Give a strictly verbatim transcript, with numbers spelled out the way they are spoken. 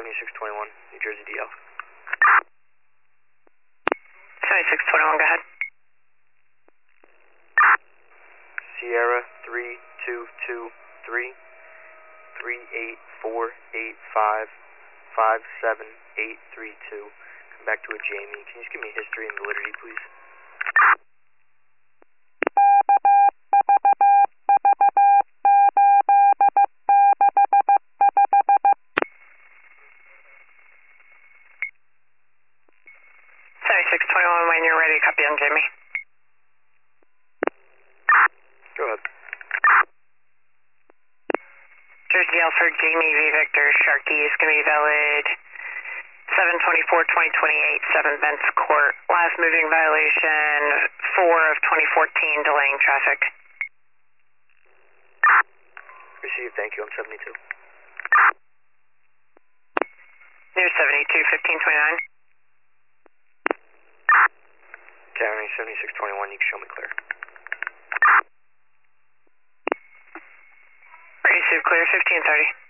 seventy-six twenty-one, New Jersey D L. seventy-six twenty-one, go ahead. Sierra three two two three, three eight four eight five, five seven eight three two. Come back to a Jamie. Can you just give me history and validity, please? seventy-six twenty-one, when you're ready, copy on Jamie. Go ahead. Jersey L for Jamie V. Victor, Sharkey is going to be valid seven twenty-four twenty twenty-eight, seven Bents Court. Last moving violation, four of twenty fourteen, delaying traffic. Received, thank you, I'm seventy-two. Near seventy-two fifteen twenty-nine. County seventy-six twenty-one, you can show me clear. Receive clear, fifteen thirty.